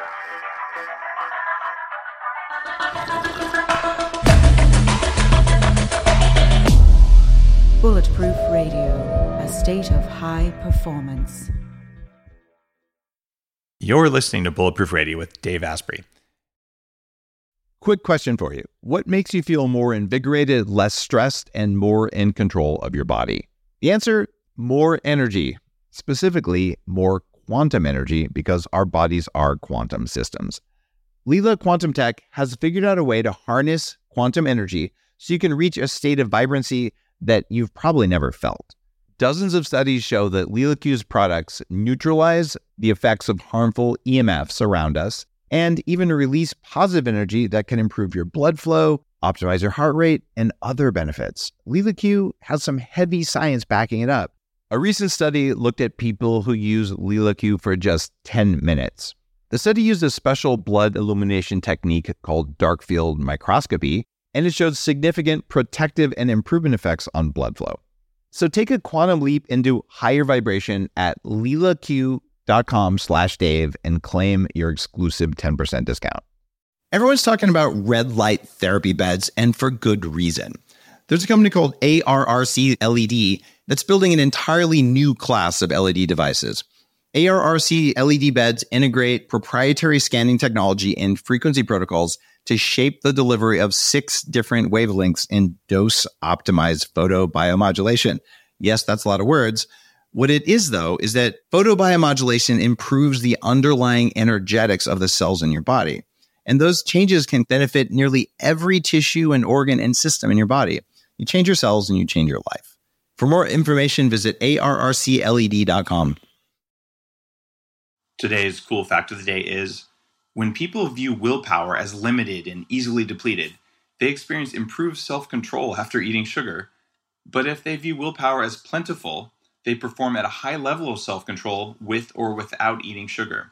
Bulletproof Radio, a state of high performance. You're listening to Bulletproof Radio with Dave Asprey. Quick question for you. What makes you feel more invigorated, less stressed, and more in control of your body? The answer, more energy. Specifically, more quantum energy, because our bodies are quantum systems. Leela Quantum Tech has figured out a way to harness quantum energy so you can reach a state of vibrancy that you've probably never felt. Dozens of studies show that Leela Q's products neutralize the effects of harmful EMFs around us and even release positive energy that can improve your blood flow, optimize your heart rate, and other benefits. Leela Q has some heavy science backing it up. A recent study looked at people who use Leela Q for just 10 minutes. The study used a special blood illumination technique called dark field microscopy, and it showed significant protective and improvement effects on blood flow. So take a quantum leap into higher vibration at LeelaQ.com/Dave and claim your exclusive 10% discount. Everyone's talking about red light therapy beds, and for good reason. There's a company called ARRC LED that's building an entirely new class of LED devices. ARRC LED beds integrate proprietary scanning technology and frequency protocols to shape the delivery of 6 different wavelengths in dose-optimized photobiomodulation. Yes, that's a lot of words. What it is, though, is that photobiomodulation improves the underlying energetics of the cells in your body. And those changes can benefit nearly every tissue and organ and system in your body. You change your cells and you change your life. For more information, visit arrcled.com. Today's cool fact of the day is, when people view willpower as limited and easily depleted, they experience improved self-control after eating sugar. But if they view willpower as plentiful, they perform at a high level of self-control with or without eating sugar.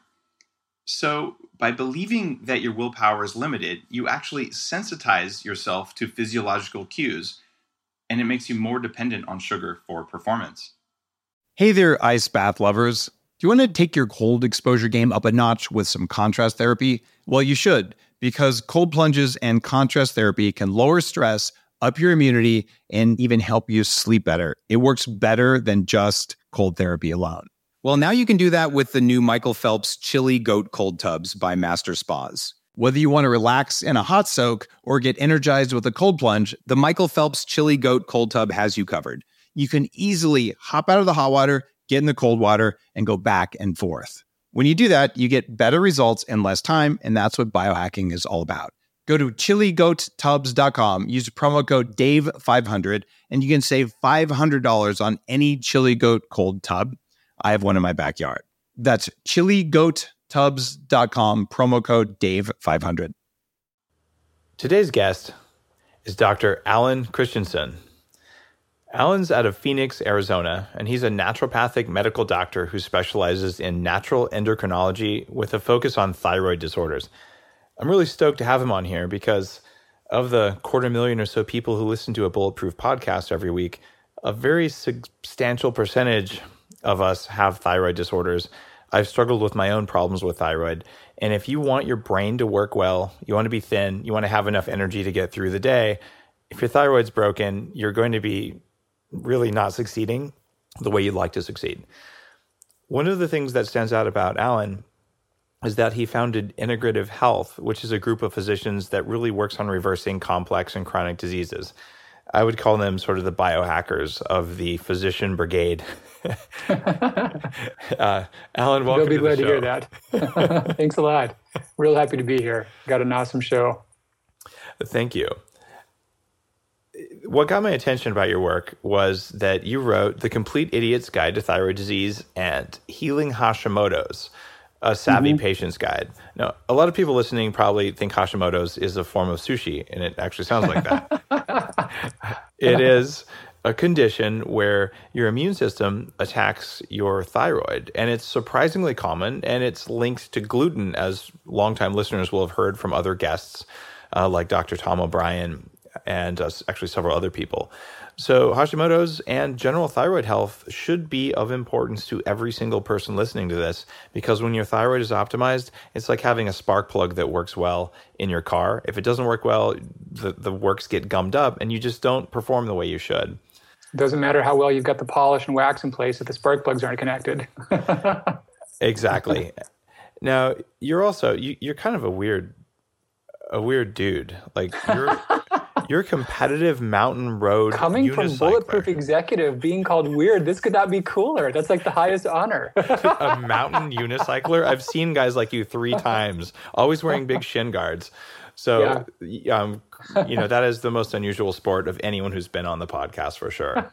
So, by believing that your willpower is limited, you actually sensitize yourself to physiological cues, and it makes you more dependent on sugar for performance. Hey there, ice bath lovers. Do you want to take your cold exposure game up a notch with some contrast therapy? Well, you should, because cold plunges and contrast therapy can lower stress, up your immunity, and even help you sleep better. It works better than just cold therapy alone. Well, now you can do that with the new Michael Phelps Chili Goat Cold Tubs by Master Spas. Whether you want to relax in a hot soak or get energized with a cold plunge, the Michael Phelps Chili Goat Cold Tub has you covered. You can easily hop out of the hot water, get in the cold water, and go back and forth. When you do that, you get better results in less time, and that's what biohacking is all about. Go to chiligoattubs.com, use promo code DAVE500, and you can save $500 on any Chili Goat cold tub. I have one in my backyard. That's chiligoattubs.com, promo code DAVE500. Today's guest is Dr. Alan Christensen. Alan's out of Phoenix, Arizona, and he's a naturopathic medical doctor who specializes in natural endocrinology with a focus on thyroid disorders. I'm really stoked to have him on here because of the 250,000 or so people who listen to a Bulletproof podcast every week, a very substantial percentage of us have thyroid disorders. I've struggled with my own problems with thyroid. And if you want your brain to work well, you want to be thin, you want to have enough energy to get through the day, if your thyroid's broken, you're going to be really not succeeding the way you'd like to succeed. One of the things that stands out about Alan is that he founded Integrative Health, which is a group of physicians that really works on reversing complex and chronic diseases. I would call them sort of the biohackers of the physician brigade. Alan, welcome to the show. You'll be glad to hear that. Thanks a lot. Real happy to be here. Got an awesome show. Thank you. What got my attention about your work was that you wrote The Complete Idiot's Guide to Thyroid Disease and Healing Hashimoto's, a savvy patient's guide. Now, a lot of people listening probably think Hashimoto's is a form of sushi, and it actually sounds like that. It is a condition where your immune system attacks your thyroid, and it's surprisingly common, and it's linked to gluten, as longtime listeners will have heard from other guests like Dr. Tom O'Brien. and actually several other people. So Hashimoto's and general thyroid health should be of importance to every single person listening to this, because when your thyroid is optimized, it's like having a spark plug that works well in your car. If it doesn't work well, the works get gummed up and you just don't perform the way you should. It doesn't matter how well you've got the polish and wax in place if the spark plugs aren't connected. Exactly. Now, you're kind of a weird dude. Like you're a competitive mountain road Coming unicycler. from Bulletproof Executive, being called weird, this could not be cooler. That's like the highest honor. A mountain unicycler? I've seen guys like you 3 times, always wearing big shin guards. So, that is the most unusual sport of anyone who's been on the podcast for sure.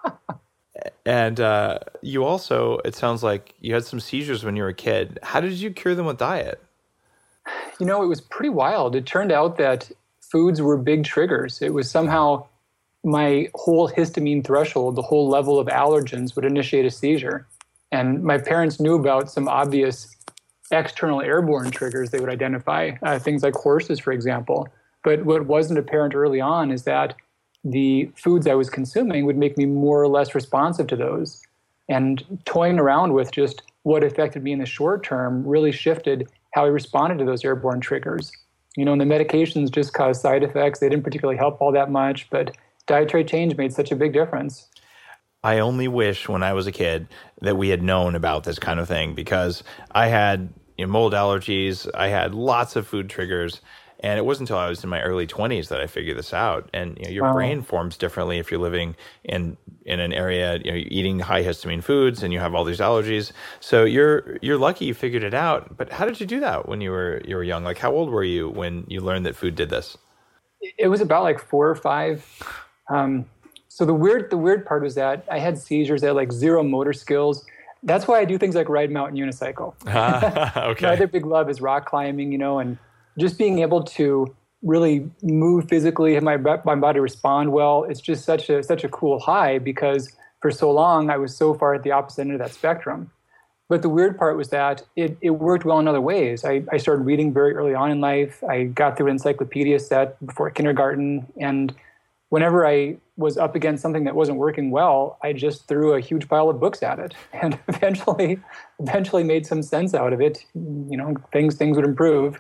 And you also, it sounds like you had some seizures when you were a kid. How did you cure them with diet? It was pretty wild. It turned out that foods were big triggers. It was somehow my whole histamine threshold, the whole level of allergens would initiate a seizure. And my parents knew about some obvious external airborne triggers they would identify, things like horses, for example. But what wasn't apparent early on is that the foods I was consuming would make me more or less responsive to those. And toying around with just what affected me in the short term really shifted how I responded to those airborne triggers. And the medications just caused side effects. They didn't particularly help all that much, but dietary change made such a big difference. I only wish when I was a kid that we had known about this kind of thing, because I had mold allergies. I had lots of food triggers. And it wasn't until I was in my early 20s that I figured this out. And your brain forms differently if you're living in an area, you're eating high histamine foods and you have all these allergies. So you're lucky you figured it out. But how did you do that when you were young? Like, how old were you when you learned that food did this? It was about like 4 or 5. So the weird part was that I had seizures. I had like zero motor skills. That's why I do things like ride mountain unicycle. Okay. My other big love is rock climbing, and just being able to really move physically, have my body respond well. It's just such a cool high, because for so long I was so far at the opposite end of that spectrum. But the weird part was that it worked well in other ways. I started reading very early on in life. I got through an encyclopedia set before kindergarten, and whenever I was up against something that wasn't working well, I just threw a huge pile of books at it, and eventually made some sense out of it. Things would improve.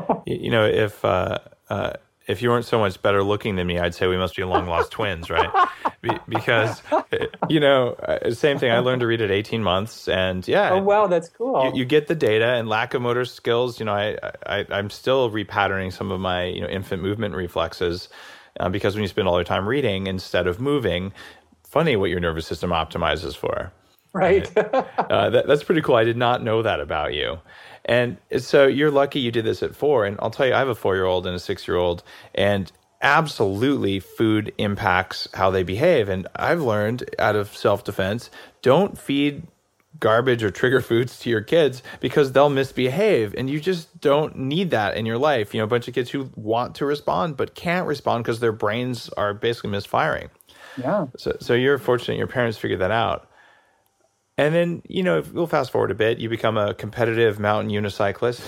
If you weren't so much better looking than me, I'd say we must be long lost twins, right? Because same thing. I learned to read at 18 months, and oh wow, that's cool. You get the data, and lack of motor skills. I'm still repatterning some of my infant movement reflexes. Because when you spend all your time reading instead of moving, funny what your nervous system optimizes for. Right. That's pretty cool. I did not know that about you. And so you're lucky you did this at 4. And I'll tell you, I have a 4-year-old and a 6-year-old, and absolutely food impacts how they behave. And I've learned out of self-defense, don't feed garbage or trigger foods to your kids, because they'll misbehave, and you just don't need that in your life. A bunch of kids who want to respond but can't respond because their brains are basically misfiring. Yeah. So you're fortunate your parents figured that out. And then, we'll fast forward a bit, you become a competitive mountain unicyclist.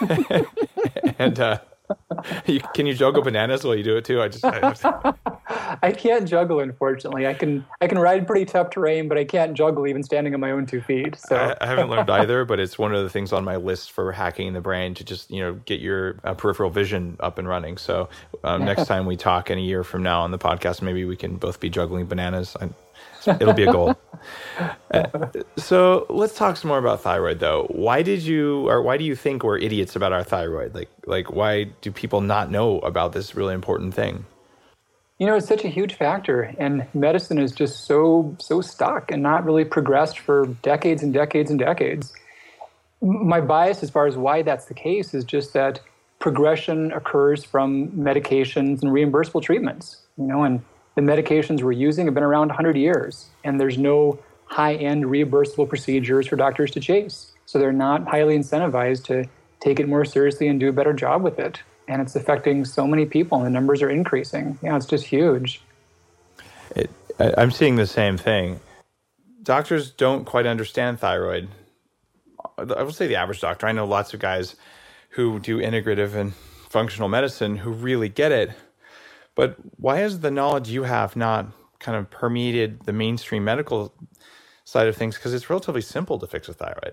And can you juggle bananas while you do it too? I can't juggle, unfortunately. I can ride pretty tough terrain, but I can't juggle even standing on my own 2 feet. So I haven't learned either, but it's one of the things on my list for hacking the brain to just get your peripheral vision up and running. So next time we talk in a year from now on the podcast, maybe we can both be juggling bananas. It'll be a goal. So let's talk some more about thyroid, though. Why do you think we're idiots about our thyroid? Like why do people not know about this really important thing? It's such a huge factor, and medicine is just so stuck and not really progressed for decades and decades and decades. My bias as far as why that's the case is just that progression occurs from medications and reimbursable treatments, and the medications we're using have been around 100 years, and there's no high-end reimbursable procedures for doctors to chase. So they're not highly incentivized to take it more seriously and do a better job with it. And it's affecting so many people, and the numbers are increasing. It's just huge. I'm seeing the same thing. Doctors don't quite understand thyroid. I would say the average doctor. I know lots of guys who do integrative and functional medicine who really get it. But why has the knowledge you have not kind of permeated the mainstream medical side of things? Because it's relatively simple to fix a thyroid.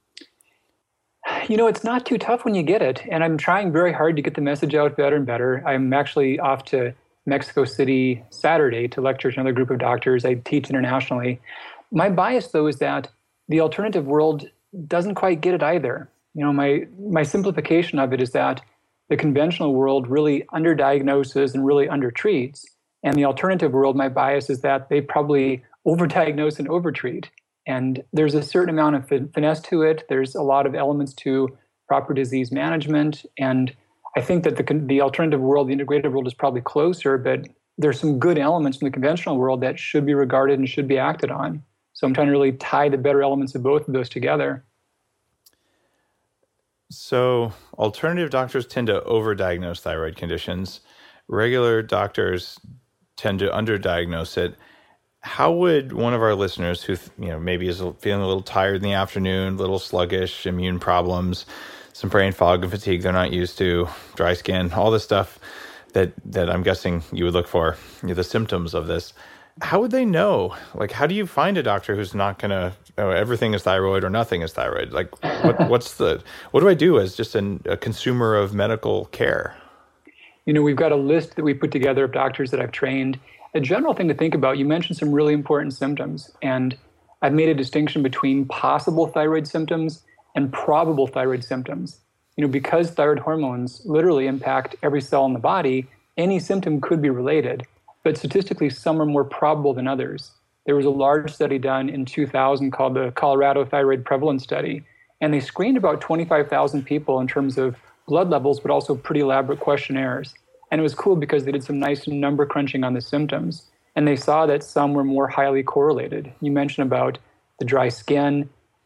It's not too tough when you get it. And I'm trying very hard to get the message out better and better. I'm actually off to Mexico City Saturday to lecture to another group of doctors. I teach internationally. My bias, though, is that the alternative world doesn't quite get it either. My simplification of it is that the conventional world really underdiagnoses and really undertreats. And the alternative world, my bias is that they probably overdiagnose and overtreat. And there's a certain amount of finesse to it. There's a lot of elements to proper disease management. And I think that the alternative world, the integrated world, is probably closer, but there's some good elements from the conventional world that should be regarded and should be acted on. So I'm trying to really tie the better elements of both of those together. So alternative doctors tend to overdiagnose thyroid conditions. Regular doctors tend to underdiagnose it. How would one of our listeners who maybe is feeling a little tired in the afternoon, a little sluggish, immune problems, some brain fog and fatigue they're not used to, dry skin, all this stuff that I'm guessing you would look for, the symptoms of this, how would they know? Like, how do you find a doctor who's not going to, everything is thyroid or nothing is thyroid? Like, what do I do as just a consumer of medical care? We've got a list that we put together of doctors that I've trained. A general thing to think about, you mentioned some really important symptoms, and I've made a distinction between possible thyroid symptoms and probable thyroid symptoms. Because thyroid hormones literally impact every cell in the body, any symptom could be related, but statistically some are more probable than others. There was a large study done in 2000 called the Colorado Thyroid Prevalence Study, and they screened about 25,000 people in terms of blood levels, but also pretty elaborate questionnaires. And it was cool because they did some nice number crunching on the symptoms, and they saw that some were more highly correlated. You mentioned about the dry skin.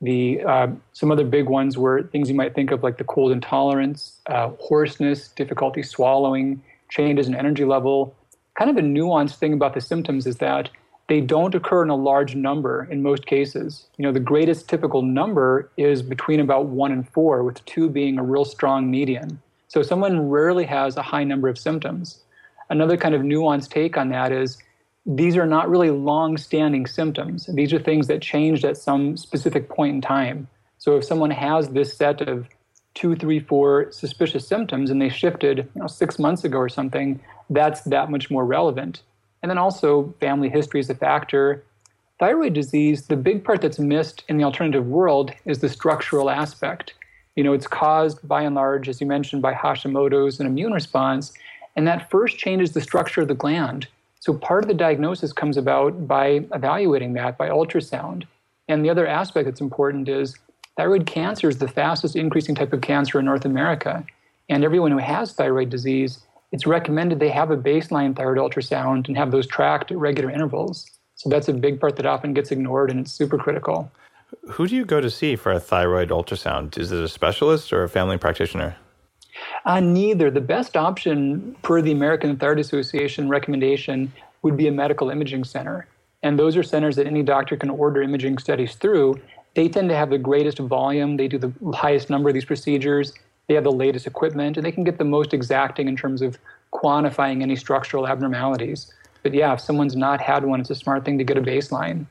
Some other big ones were things you might think of like the cold intolerance, hoarseness, difficulty swallowing, changes in energy level. Kind of a nuanced thing about the symptoms is that they don't occur in a large number in most cases. The greatest typical number is between about 1 and 4, with 2 being a real strong median. So someone rarely has a high number of symptoms. Another kind of nuanced take on that is these are not really long-standing symptoms. These are things that changed at some specific point in time. So if someone has this set of 2, 3, 4 suspicious symptoms and they shifted 6 months ago or something, that's that much more relevant. And then also family history is a factor. Thyroid disease, the big part that's missed in the alternative world is the structural aspect. It's caused by and large, as you mentioned, by Hashimoto's and immune response, and that first changes the structure of the gland. So part of the diagnosis comes about by evaluating that by ultrasound. And the other aspect that's important is thyroid cancer is the fastest increasing type of cancer in North America. And everyone who has thyroid disease, it's recommended they have a baseline thyroid ultrasound and have those tracked at regular intervals. So that's a big part that often gets ignored, and it's super critical. Who do you go to see for a thyroid ultrasound? Is it a specialist or a family practitioner? Neither. The best option per the American Thyroid Association recommendation would be a medical imaging center. And those are centers that any doctor can order imaging studies through. They tend to have the greatest volume. They do the highest number of these procedures. They have the latest equipment, and they can get the most exacting in terms of quantifying any structural abnormalities. But yeah, if someone's not had one, it's a smart thing to get a baseline.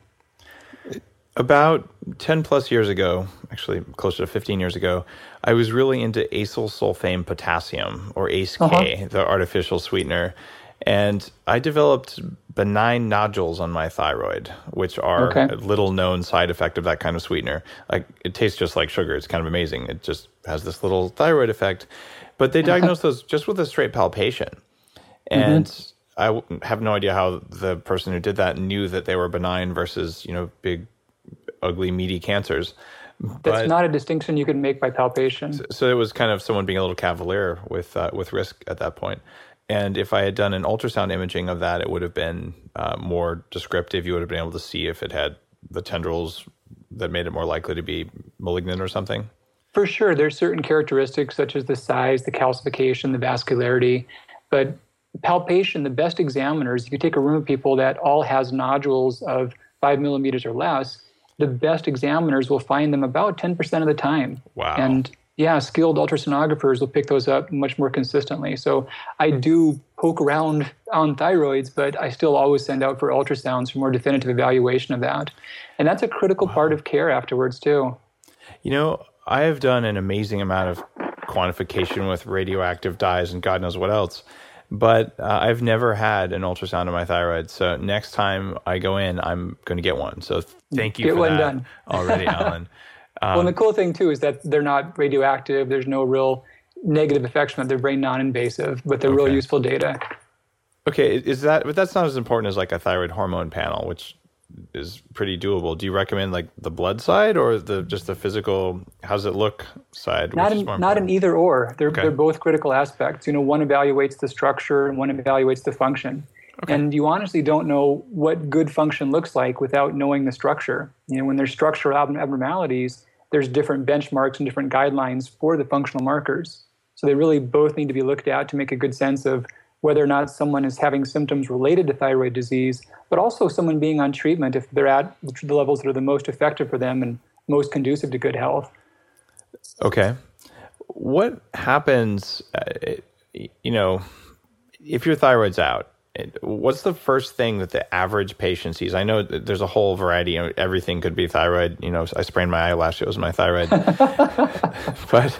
About 10 plus years ago, actually closer to 15 years ago, I was really into acyl sulfame potassium, or ACE-K, the artificial sweetener. And I developed benign nodules on my thyroid, which are a little known side effect of that kind of sweetener. Like, it tastes just like sugar. It's kind of amazing. It just has this little thyroid effect. But they diagnosed those just with a straight palpation. And I have no idea how the person who did that knew that they were benign versus, big, ugly, meaty cancers. That's not a distinction you can make by palpation. So it was kind of someone being a little cavalier with risk at that point. And if I had done an ultrasound imaging of that, it would have been more descriptive. You would have been able to see if it had the tendrils that made it more likely to be malignant or something. For sure. There's certain characteristics such as the size, the calcification, the vascularity. But palpation, the best examiners, if you take a room of people that all has nodules of 5 millimeters or less, the best examiners will find them about 10% of the time. Wow. And yeah, skilled ultrasonographers will pick those up much more consistently. So I do poke around on thyroids, but I still always send out for ultrasounds for more definitive evaluation of that. And that's a critical part of care afterwards too. You know, I have done an amazing amount of quantification with radioactive dyes and God knows what else, but I've never had an ultrasound of my thyroid. So next time I go in, I'm going to get one. So thank you for that done. already, Alan. Well, and the cool thing too is that they're not radioactive. There's no real negative effects from it. They're very non-invasive, but they're real useful data. Okay, but that's not as important as like a thyroid hormone panel, which is pretty doable. Do you recommend like the blood side or just the physical, how's it look side? Not an either or. They're both critical aspects. One evaluates the structure and one evaluates the function. Okay. And you honestly don't know what good function looks like without knowing the structure. When there's structural abnormalities, there's different benchmarks and different guidelines for the functional markers. So they really both need to be looked at to make a good sense of whether or not someone is having symptoms related to thyroid disease, but also someone being on treatment if they're at the levels that are the most effective for them and most conducive to good health. Okay. What happens, if your thyroid's out, what's the first thing that the average patient sees? I know there's a whole variety. Everything could be thyroid. I sprained my eyelash. It was my thyroid. But,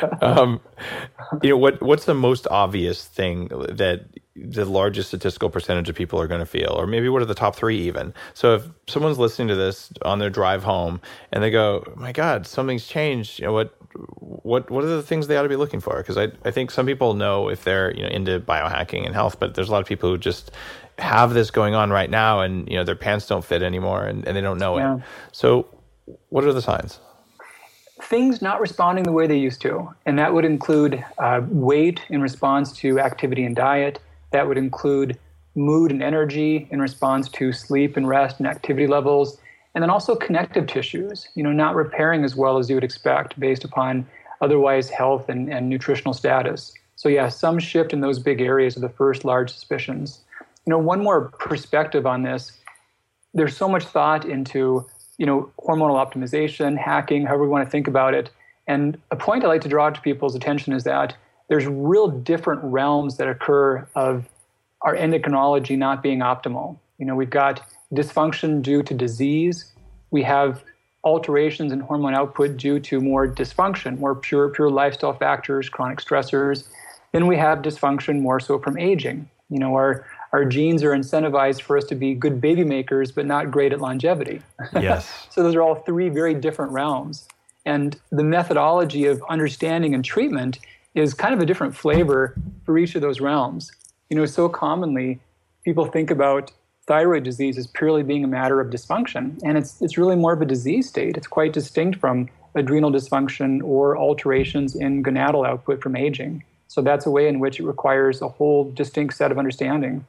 what's the most obvious thing that the largest statistical percentage of people are going to feel? Or maybe what are the top three even? So if someone's listening to this on their drive home and they go, oh my God, something's changed. What are the things they ought to be looking for? Because I think some people know if they're into biohacking and health, but there's a lot of people who just have this going on right now and their pants don't fit anymore and they don't know it. So what are the signs? Things not responding the way they used to. And that would include weight in response to activity and diet. That would include mood and energy in response to sleep and rest and activity levels. And then also connective tissues, not repairing as well as you would expect based upon otherwise health and nutritional status. So yeah, some shift in those big areas are the first large suspicions. One more perspective on this, there's so much thought into, hormonal optimization, hacking, however we want to think about it. And a point I like to draw to people's attention is that there's real different realms that occur of our endocrinology not being optimal. We've got dysfunction due to disease. We have alterations in hormone output due to more dysfunction, more pure lifestyle factors, chronic stressors. Then we have dysfunction more so from aging. Our genes are incentivized for us to be good baby makers, but not great at longevity. Yes. So those are all three very different realms. And the methodology of understanding and treatment is kind of a different flavor for each of those realms. So commonly people think about thyroid disease as purely being a matter of dysfunction, and it's really more of a disease state. It's quite distinct from adrenal dysfunction or alterations in gonadal output from aging. So that's a way in which it requires a whole distinct set of understanding.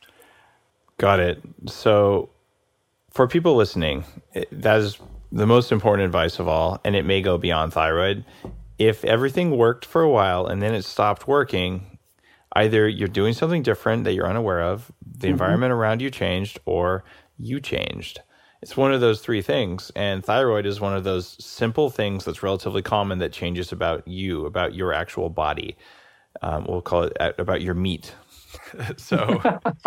Got it. So for people listening, that is the most important advice of all, and it may go beyond thyroid. If everything worked for a while and then it stopped working, either you're doing something different that you're unaware of, the environment around you changed, or you changed. It's one of those three things. And thyroid is one of those simple things that's relatively common that changes about you, about your actual body. We'll call it about your meat. So,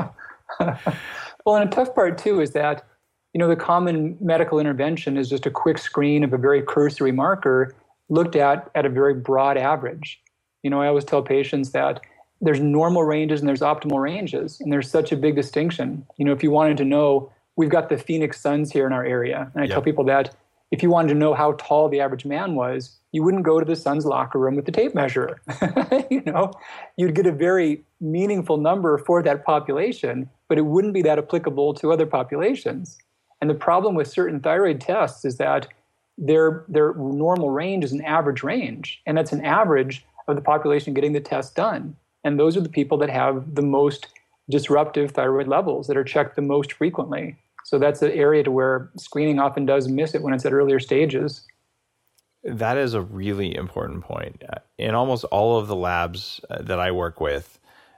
well, and a tough part too is that, the common medical intervention is just a quick screen of a very cursory marker looked at a very broad average. I always tell patients that there's normal ranges and there's optimal ranges, and there's such a big distinction. If you wanted to know, we've got the Phoenix Suns here in our area, and I tell people that if you wanted to know how tall the average man was, you wouldn't go to the Suns locker room with the tape measure. You'd get a very meaningful number for that population, but it wouldn't be that applicable to other populations. And the problem with certain thyroid tests is that their normal range is an average range, and that's an average of the population getting the test done. And those are the people that have the most disruptive thyroid levels that are checked the most frequently. So that's an area to where screening often does miss it when it's at earlier stages. That is a really important point. In almost all of the labs that I work with,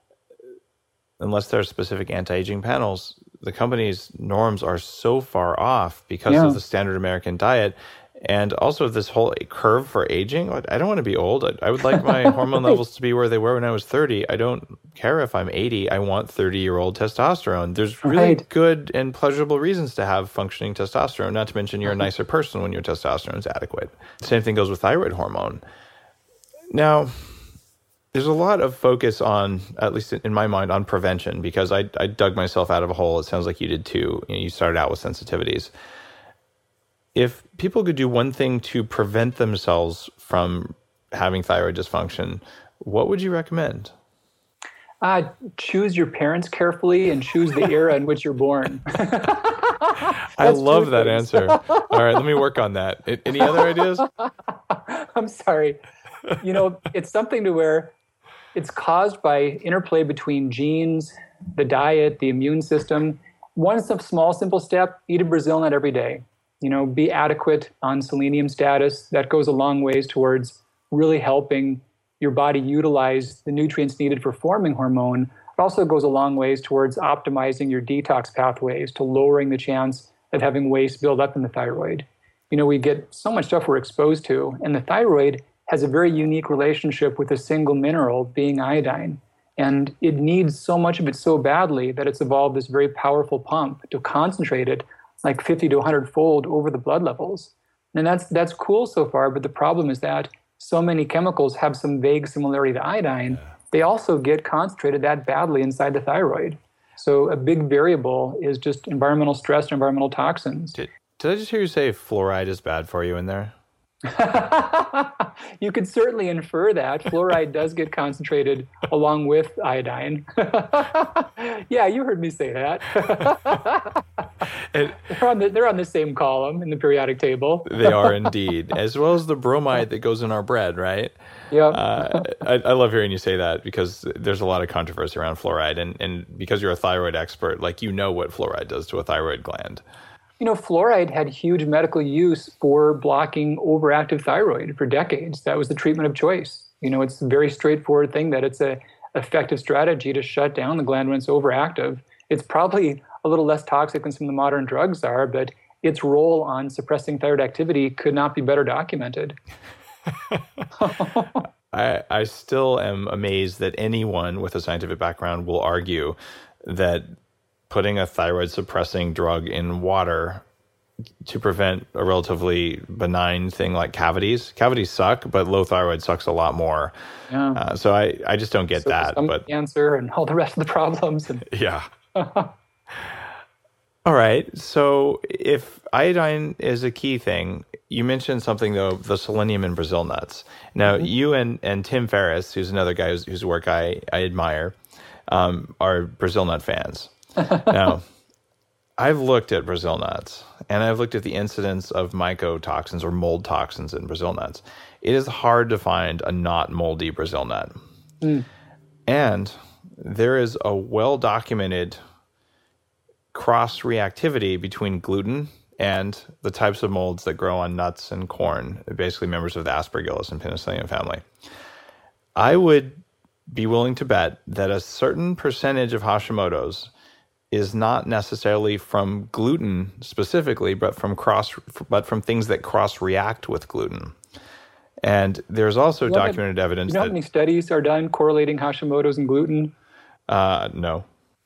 unless there are specific anti-aging panels, the company's norms are so far off because of the standard American diet. And also this whole curve for aging. I don't want to be old. I would like my hormone levels to be where they were when I was 30. I don't care if I'm 80. I want 30-year-old testosterone. There's really good and pleasurable reasons to have functioning testosterone, not to mention you're a nicer person when your testosterone is adequate. Same thing goes with thyroid hormone. Now, there's a lot of focus on, at least in my mind, on prevention, because I dug myself out of a hole. It sounds like you did too. You started out with sensitivities. If people could do one thing to prevent themselves from having thyroid dysfunction, what would you recommend? Choose your parents carefully and choose the era in which you're born. I love that answer. All right, let me work on that. Any other ideas? I'm sorry. It's something to where it's caused by interplay between genes, the diet, the immune system. One small, simple step, eat a Brazil nut every day. Be adequate on selenium status. That goes a long ways towards really helping your body utilize the nutrients needed for forming hormone. It also goes a long ways towards optimizing your detox pathways to lowering the chance of having waste build up in the thyroid. We get so much stuff we're exposed to, and the thyroid has a very unique relationship with a single mineral, being iodine. And it needs so much of it so badly that it's evolved this very powerful pump to concentrate it like 50 to 100-fold over the blood levels. And that's cool so far, but the problem is that so many chemicals have some vague similarity to iodine. They also get concentrated that badly inside the thyroid. So a big variable is just environmental stress and environmental toxins. Did I just hear you say fluoride is bad for you in there? You could certainly infer that. Fluoride does get concentrated along with iodine. Yeah, you heard me say that. They're on the same column in the periodic table. They are indeed, as well as the bromide that goes in our bread, right? Yeah. I love hearing you say that, because there's a lot of controversy around fluoride, and because you're a thyroid expert, what fluoride does to a thyroid gland. Fluoride had huge medical use for blocking overactive thyroid for decades. That was the treatment of choice. It's a very straightforward thing that it's a effective strategy to shut down the gland when it's overactive. It's probably a little less toxic than some of the modern drugs are, but its role on suppressing thyroid activity could not be better documented. I still am amazed that anyone with a scientific background will argue that putting a thyroid-suppressing drug in water to prevent a relatively benign thing like cavities. Cavities suck, but low thyroid sucks a lot more. Yeah. So I just don't get that. But cancer and all the rest of the problems. Yeah. All right. So if iodine is a key thing, you mentioned something, though, the selenium in Brazil nuts. Now, you and Tim Ferriss, who's another guy whose work I admire, are Brazil nut fans. Now, I've looked at Brazil nuts, and I've looked at the incidence of mycotoxins or mold toxins in Brazil nuts. It is hard to find a not moldy Brazil nut. And there is a well-documented cross-reactivity between gluten and the types of molds that grow on nuts and corn, basically members of the Aspergillus and Penicillium family. I would be willing to bet that a certain percentage of Hashimoto's is not necessarily from gluten specifically, but from things that cross-react with gluten. And there's also documented evidence that... how many studies are done correlating Hashimoto's and gluten? No.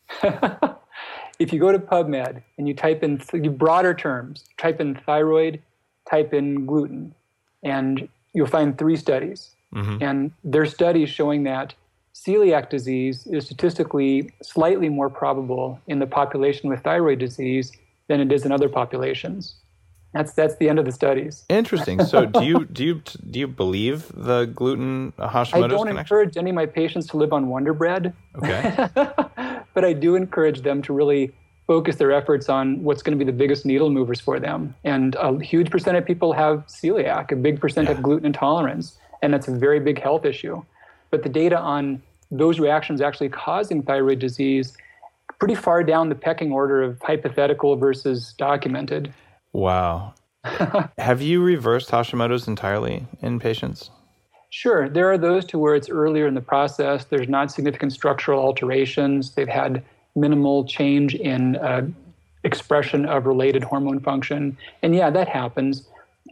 If you go to PubMed and you type in broader terms, type in thyroid, type in gluten, and you'll find 3 studies. And there's studies showing that celiac disease is statistically slightly more probable in the population with thyroid disease than it is in other populations. That's the end of the studies. Interesting. So do you believe the gluten Hashimoto's connection? I don't encourage any of my patients to live on Wonder Bread. Okay. But I do encourage them to really focus their efforts on what's going to be the biggest needle movers for them. And a huge percent of people have celiac, a big percent have gluten intolerance, and that's a very big health issue. But the data on those reactions actually causing thyroid disease pretty far down the pecking order of hypothetical versus documented. Wow. Have you reversed Hashimoto's entirely in patients? Sure. There are those to where it's earlier in the process. There's not significant structural alterations. They've had minimal change in expression of related hormone function. And yeah, that happens.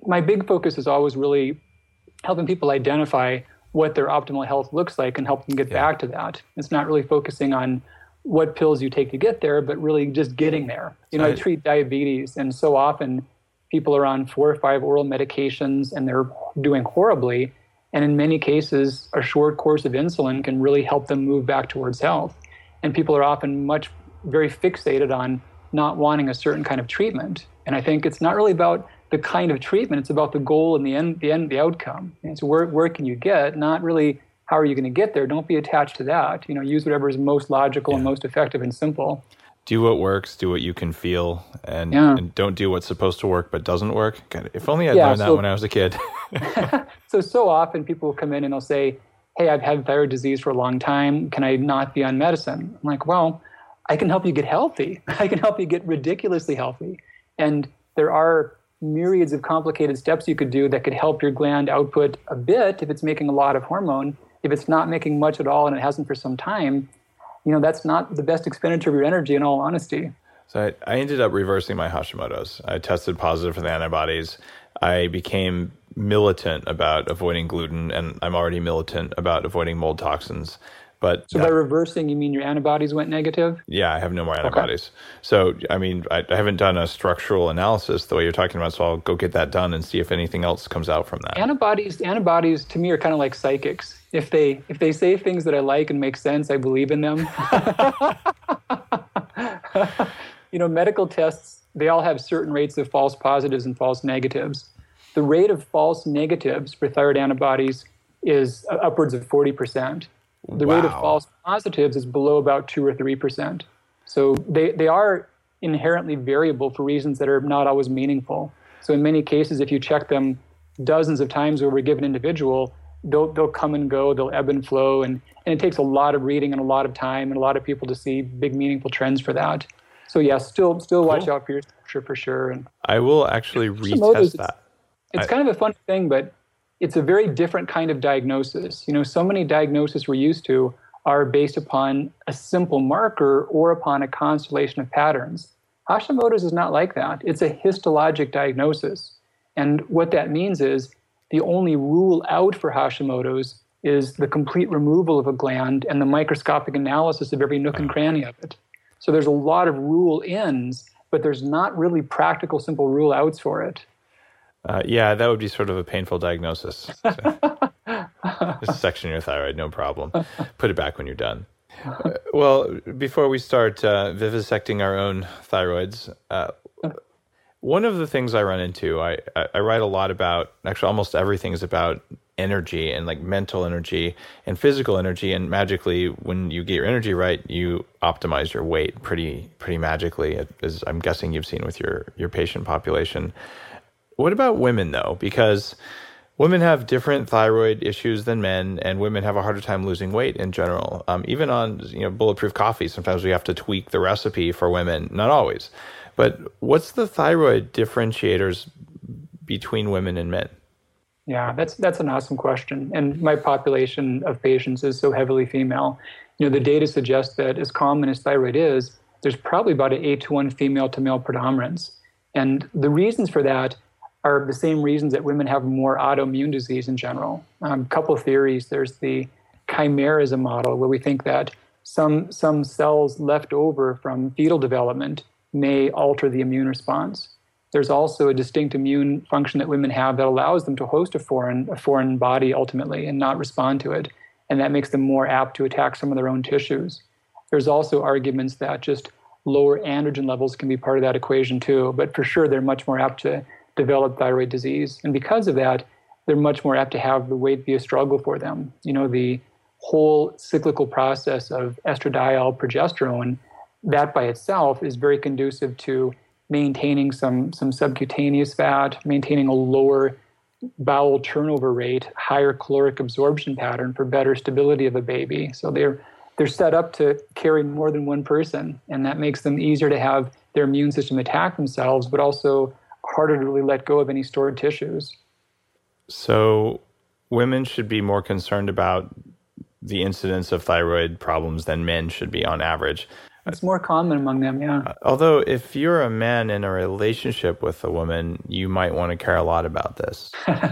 my big focus is always really helping people identify what their optimal health looks like and help them get back to that. It's not really focusing on what pills you take to get there, but really just getting there. I treat diabetes, and so often people are on 4 or 5 oral medications and they're doing horribly. And in many cases, a short course of insulin can really help them move back towards health. And people are often very fixated on not wanting a certain kind of treatment. And I think it's not really about the kind of treatment, it's about the goal and the outcome. And so where can you get, not really how are you going to get there. Don't be attached to that. Use whatever is most logical and most effective and simple. Do what works, do what you can feel, and don't do what's supposed to work but doesn't work. God, if only I'd learned that when I was a kid. So often people will come in and they'll say, hey, I've had thyroid disease for a long time. Can I not be on medicine? I'm like, well, I can help you get healthy. I can help you get ridiculously healthy. And there are myriads of complicated steps you could do that could help your gland output a bit if it's making a lot of hormone. If it's not making much at all and it hasn't for some time, that's not the best expenditure of your energy, in all honesty. So I ended up reversing my Hashimoto's. I tested positive for the antibodies. I became militant about avoiding gluten, and I'm already militant about avoiding mold toxins. But by reversing, you mean your antibodies went negative? Yeah, I have no more antibodies. Okay. So, I haven't done a structural analysis the way you're talking about, so I'll go get that done and see if anything else comes out from that. Antibodies to me are kind of like psychics. If they say things that I like and make sense, I believe in them. Medical tests, they all have certain rates of false positives and false negatives. The rate of false negatives for thyroid antibodies is upwards of 40%. The rate of false positives is below about 2 or 3%. So they are inherently variable for reasons that are not always meaningful. So in many cases, if you check them dozens of times over a given individual, they'll come and go, they'll ebb and flow, and it takes a lot of reading and a lot of time and a lot of people to see big meaningful trends for that. So still watch out for your structure for sure. And I will actually retest that. It's kind of a fun thing, but it's a very different kind of diagnosis. So many diagnoses we're used to are based upon a simple marker or upon a constellation of patterns. Hashimoto's is not like that. It's a histologic diagnosis. And what that means is the only rule out for Hashimoto's is the complete removal of a gland and the microscopic analysis of every nook and cranny of it. So there's a lot of rule ins, but there's not really practical, simple rule outs for it. That would be sort of a painful diagnosis. So, just section your thyroid, no problem. Put it back when you're done. Well, before we start vivisecting our own thyroids, one of the things I run into, I write a lot about, actually almost everything is about energy and like mental energy and physical energy. And magically, when you get your energy right, you optimize your weight pretty magically, as I'm guessing you've seen with your patient population. What about women, though? Because women have different thyroid issues than men, and women have a harder time losing weight in general. Even on bulletproof coffee, sometimes we have to tweak the recipe for women. Not always. But what's the thyroid differentiators between women and men? Yeah, that's an awesome question. And my population of patients is so heavily female. The data suggests that as common as thyroid is, there's probably about an 8-to-1 female to male predominance. And the reasons for that are the same reasons that women have more autoimmune disease in general. A couple of theories. There's the chimerism model, where we think that some cells left over from fetal development may alter the immune response. There's also a distinct immune function that women have that allows them to host a foreign body ultimately and not respond to it. And that makes them more apt to attack some of their own tissues. There's also arguments that just lower androgen levels can be part of that equation too, but for sure they're much more apt to develop thyroid disease. And because of that, they're much more apt to have the weight be a struggle for them. The whole cyclical process of estradiol, progesterone, that by itself is very conducive to maintaining some subcutaneous fat, maintaining a lower bowel turnover rate, higher caloric absorption pattern for better stability of a baby. So they're set up to carry more than one person, and that makes them easier to have their immune system attack themselves, but also harder to really let go of any stored tissues. So women should be more concerned about the incidence of thyroid problems than men should be on average. It's more common among them, yeah. Although if you're a man in a relationship with a woman, you might want to care a lot about this.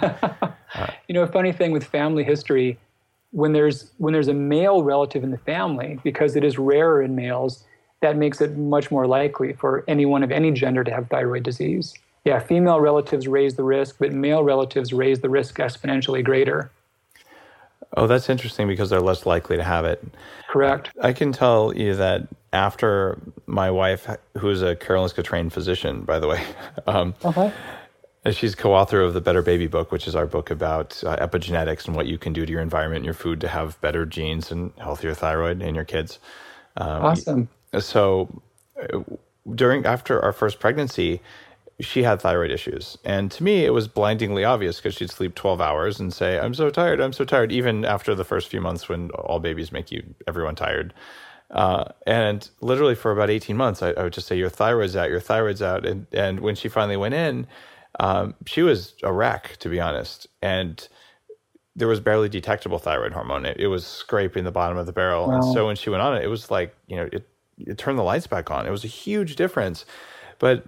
A funny thing with family history, when there's a male relative in the family, because it is rarer in males, that makes it much more likely for anyone of any gender to have thyroid disease. Yeah, female relatives raise the risk, but male relatives raise the risk exponentially greater. Oh, that's interesting because they're less likely to have it. Correct. I can tell you that after my wife, who is a Karolinska-trained physician, by the way, she's co-author of the Better Baby book, which is our book about epigenetics and what you can do to your environment and your food to have better genes and healthier thyroid in your kids. Awesome. So after our first pregnancy, she had thyroid issues. And to me, it was blindingly obvious because she'd sleep 12 hours and say, I'm so tired, even after the first few months when all babies make everyone tired. And literally for about 18 months, I would just say, your thyroid's out. And when she finally went in, she was a wreck, to be honest. And there was barely detectable thyroid hormone. It was scraping the bottom of the barrel. Wow. And so when she went on it, it was like, it turned the lights back on. It was a huge difference. But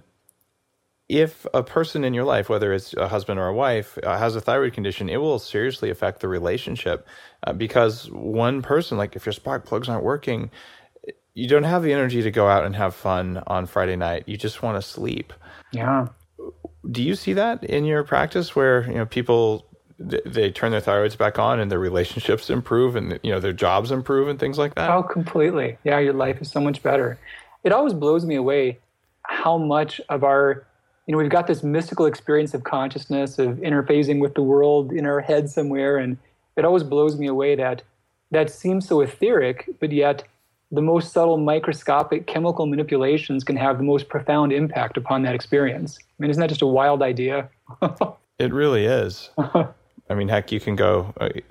if a person in your life, whether it's a husband or a wife, has a thyroid condition, it will seriously affect the relationship because one person, like if your spark plugs aren't working, you don't have the energy to go out and have fun on Friday night. You just want to sleep. Yeah. Do you see that in your practice where, people, they turn their thyroids back on and their relationships improve and, their jobs improve and things like that? Oh, completely. Yeah, your life is so much better. It always blows me away how much of our, we've got this mystical experience of consciousness, of interfacing with the world in our head somewhere, and it always blows me away that seems so etheric, but yet the most subtle microscopic chemical manipulations can have the most profound impact upon that experience. I mean, isn't that just a wild idea? It really is. I mean, heck, you can go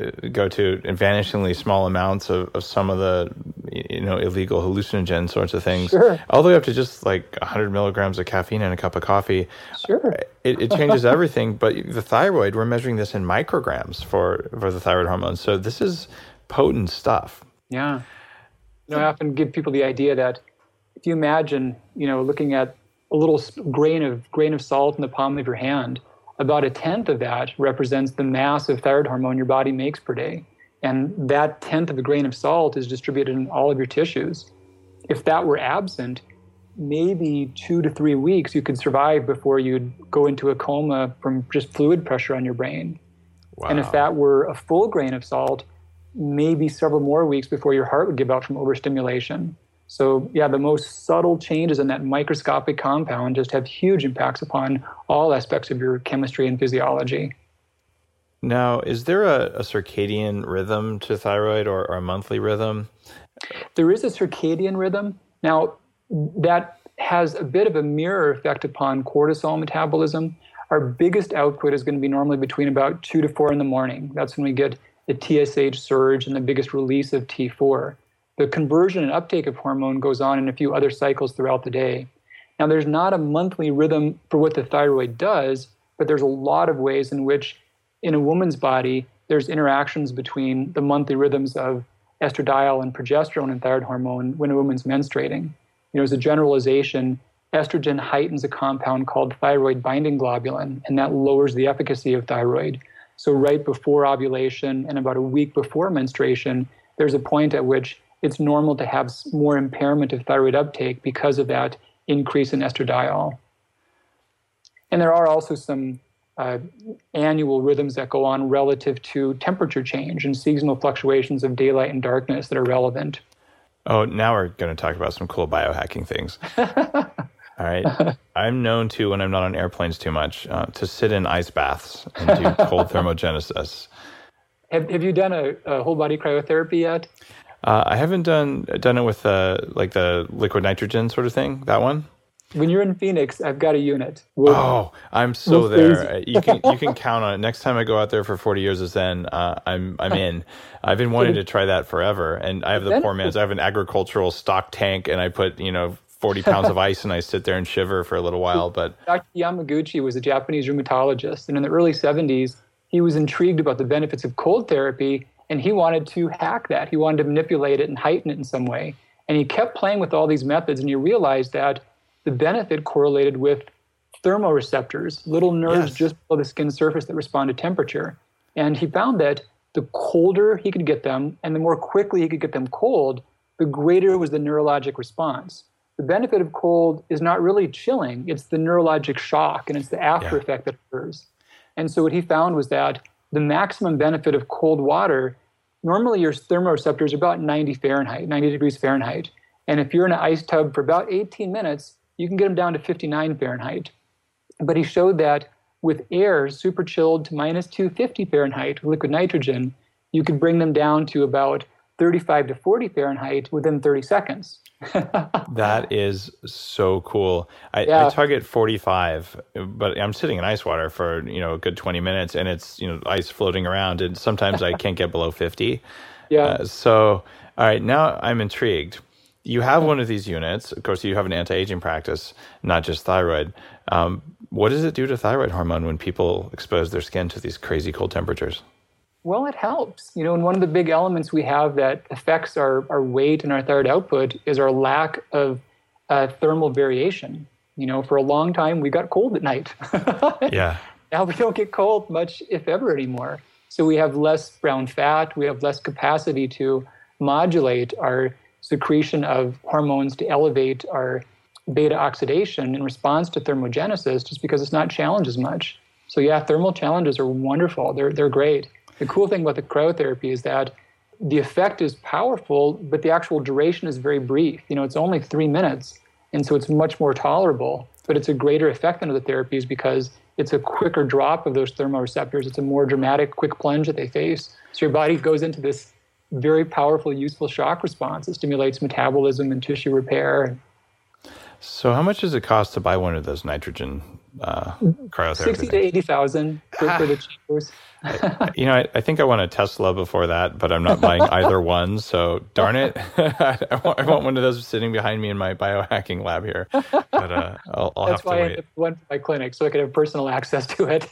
to vanishingly small amounts of some of the, illegal hallucinogen sorts of things, sure, all the way up to just like 100 milligrams of caffeine in a cup of coffee. Sure. It changes everything. But the thyroid, we're measuring this in micrograms for the thyroid hormone. So this is potent stuff. Yeah. I often give people the idea that if you imagine, looking at a little grain of salt in the palm of your hand, about 1/10 of that represents the mass of thyroid hormone your body makes per day. And that 1/10 of a grain of salt is distributed in all of your tissues. If that were absent, maybe 2 to 3 weeks you could survive before you'd go into a coma from just fluid pressure on your brain. Wow. And if that were a full grain of salt, maybe several more weeks before your heart would give out from overstimulation. So yeah, the most subtle changes in that microscopic compound just have huge impacts upon all aspects of your chemistry and physiology. Now, is there a circadian rhythm to thyroid or a monthly rhythm? There is a circadian rhythm. Now, that has a bit of a mirror effect upon cortisol metabolism. Our biggest output is going to be normally between about 2 to 4 in the morning. That's when we get the TSH surge and the biggest release of T4. The conversion and uptake of hormone goes on in a few other cycles throughout the day. Now, there's not a monthly rhythm for what the thyroid does, but there's a lot of ways in which, in a woman's body, there's interactions between the monthly rhythms of estradiol and progesterone and thyroid hormone when a woman's menstruating. As a generalization, estrogen heightens a compound called thyroid binding globulin, and that lowers the efficacy of thyroid. So right before ovulation and about a week before menstruation, there's a point at which it's normal to have more impairment of thyroid uptake because of that increase in estradiol. And there are also some annual rhythms that go on relative to temperature change and seasonal fluctuations of daylight and darkness that are relevant. Oh, now we're going to talk about some cool biohacking things. All right. I'm known to, when I'm not on airplanes too much, to sit in ice baths and do cold thermogenesis. Have you done a whole body cryotherapy yet? I haven't done it with like the liquid nitrogen sort of thing, that one. When you're in Phoenix, I've got a unit. I'm so there. You can count on it. Next time I go out there for 40 years of Zen, I'm in. I've been wanting to try that forever, and I have the poor man's. I have an agricultural stock tank, and I put 40 pounds of ice, and I sit there and shiver for a little while. But Dr. Yamaguchi was a Japanese rheumatologist, and in the early 70s, he was intrigued about the benefits of cold therapy, and he wanted to hack that. He wanted to manipulate it and heighten it in some way. And he kept playing with all these methods, and he realized that the benefit correlated with thermoreceptors, little nerves just below the skin surface that respond to temperature. And he found that the colder he could get them, and the more quickly he could get them cold, the greater was the neurologic response. The benefit of cold is not really chilling, it's the neurologic shock, and it's the after effect that occurs. And so what he found was that the maximum benefit of cold water, normally your thermoreceptors are about 90 degrees Fahrenheit. And if you're in an ice tub for about 18 minutes, you can get them down to 59 Fahrenheit. But he showed that with air super chilled to minus 250 Fahrenheit, liquid nitrogen, you could bring them down to about 35 to 40 Fahrenheit within 30 seconds. That is so cool. I target 45, but I'm sitting in ice water for, a good 20 minutes, and it's, ice floating around, and sometimes I can't get below 50. So, all right, now I'm intrigued. You have one of these units. Of course, you have an anti-aging practice, not just thyroid. What does it do to thyroid hormone when people expose their skin to these crazy cold temperatures? Well, it helps. And one of the big elements we have that affects our weight and our thyroid output is our lack of thermal variation. For a long time, we got cold at night. Now we don't get cold much, if ever, anymore. So we have less brown fat. We have less capacity to modulate our secretion of hormones to elevate our beta oxidation in response to thermogenesis, just because it's not challenged as much. So thermal challenges are wonderful. They're great. The cool thing about the cryotherapy is that the effect is powerful, but the actual duration is very brief. It's only 3 minutes, and so it's much more tolerable. But it's a greater effect than other therapies because it's a quicker drop of those thermoreceptors. It's a more dramatic, quick plunge that they face. So your body goes into this very powerful, useful shock response. It stimulates metabolism and tissue repair. So how much does it cost to buy one of those nitrogen cryotherapy? 60 to 80,000 for the chambers. I think I want a Tesla before that, but I'm not buying either one. So darn it, I want one of those sitting behind me in my biohacking lab here. But I'll have to wait. That's why I went to my clinic so I could have personal access to it.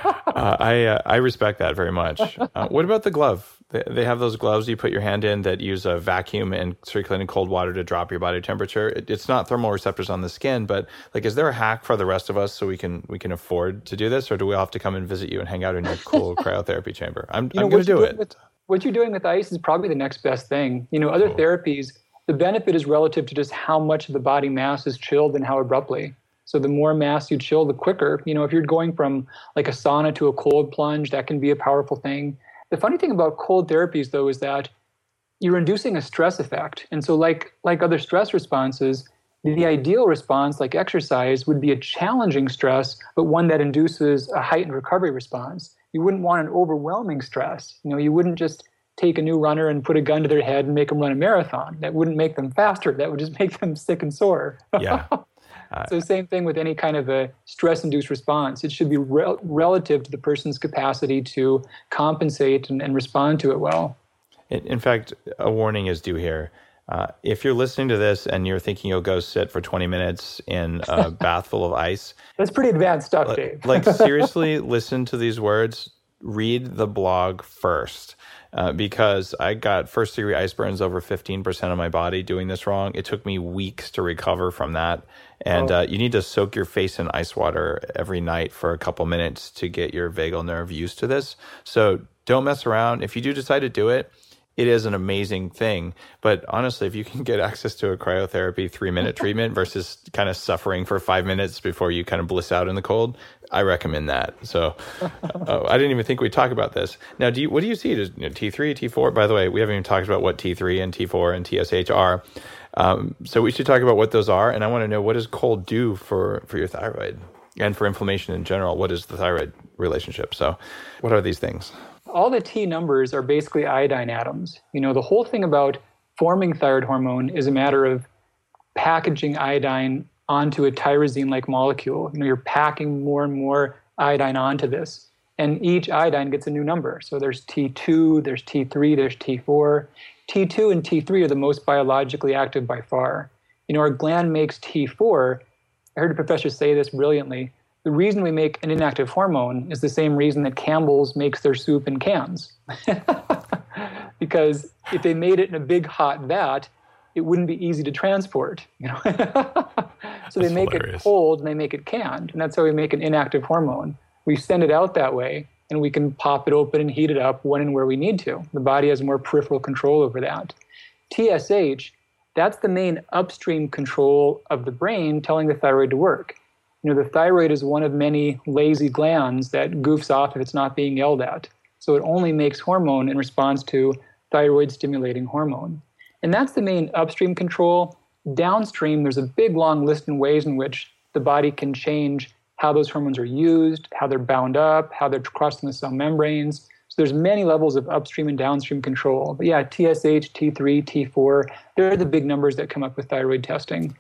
I respect that very much. What about the glove? They have those gloves you put your hand in that use a vacuum and circulating cold water to drop your body temperature. It's not thermoreceptors on the skin, but is there a hack for the rest of us so we can afford to do this, or do we all have to come and visit you and hang out in your cool cryotherapy chamber? I'm going to do it. What you're doing with ice is probably the next best thing. Other therapies, the benefit is relative to just how much of the body mass is chilled and how abruptly. So the more mass you chill, the quicker. If you're going from like a sauna to a cold plunge, that can be a powerful thing. The funny thing about cold therapies, though, is that you're inducing a stress effect. And so like other stress responses, the ideal response, like exercise, would be a challenging stress, but one that induces a heightened recovery response. You wouldn't want an overwhelming stress. You wouldn't just take a new runner and put a gun to their head and make them run a marathon. That wouldn't make them faster. That would just make them sick and sore. Yeah. So same thing with any kind of a stress-induced response. It should be relative to the person's capacity to compensate and respond to it well. In fact, a warning is due here. If you're listening to this and you're thinking you'll go sit for 20 minutes in a bath full of ice. That's pretty advanced stuff, Dave. Seriously, listen to these words. Read the blog first. Because I got first-degree ice burns over 15% of my body doing this wrong. It took me weeks to recover from that. And you need to soak your face in ice water every night for a couple minutes to get your vagal nerve used to this. So don't mess around. If you do decide to do it, it is an amazing thing. But honestly, if you can get access to a cryotherapy 3-minute treatment versus kind of suffering for 5 minutes before you kind of bliss out in the cold, I recommend that. So I didn't even think we'd talk about this. Now, what do you see? T3, T4? By the way, we haven't even talked about what T3 and T4 and TSH are. So we should talk about what those are. And I want to know, what does cold do for your thyroid and for inflammation in general? What is the thyroid relationship? So what are these things? All the T numbers are basically iodine atoms. The whole thing about forming thyroid hormone is a matter of packaging iodine onto a tyrosine-like molecule. You're packing more and more iodine onto this. And each iodine gets a new number. So there's T2, there's T3, there's T4. T2 and T3 are the most biologically active by far. Our gland makes T4. I heard a professor say this brilliantly. The reason we make an inactive hormone is the same reason that Campbell's makes their soup in cans. Because if they made it in a big hot vat, it wouldn't be easy to transport. So they make it cold and they make it canned, and that's how we make an inactive hormone. We send it out that way, and we can pop it open and heat it up when and where we need to. The body has more peripheral control over that. TSH, that's the main upstream control of the brain telling the thyroid to work. The thyroid is one of many lazy glands that goofs off if it's not being yelled at. So it only makes hormone in response to thyroid-stimulating hormone. And that's the main upstream control. Downstream, there's a big, long list in ways in which the body can change how those hormones are used, how they're bound up, how they're crossing the cell membranes. So there's many levels of upstream and downstream control. But yeah, TSH, T3, T4, they're the big numbers that come up with thyroid testing.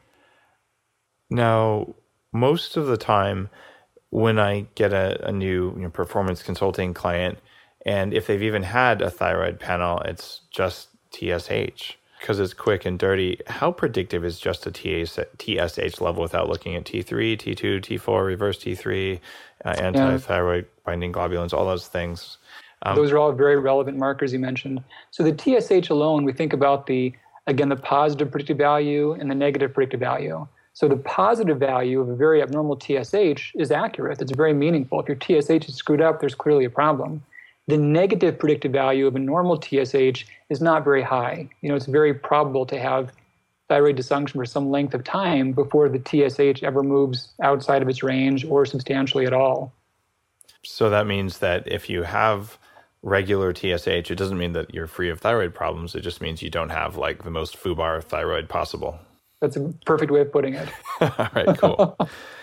Now, most of the time when I get a new performance consulting client, and if they've even had a thyroid panel, it's just TSH because it's quick and dirty. How predictive is just a TSH level without looking at T3, T2, T4, reverse T3, anti-thyroid binding globulins, all those things? Those are all very relevant markers you mentioned. So the TSH alone, we think about the positive predictive value and the negative predictive value. So the positive value of a very abnormal TSH is accurate. It's very meaningful. If your TSH is screwed up, there's clearly a problem. The negative predictive value of a normal TSH is not very high. It's very probable to have thyroid dysfunction for some length of time before the TSH ever moves outside of its range or substantially at all. So that means that if you have regular TSH, it doesn't mean that you're free of thyroid problems. It just means you don't have the most foobar thyroid possible. That's a perfect way of putting it. All right, cool.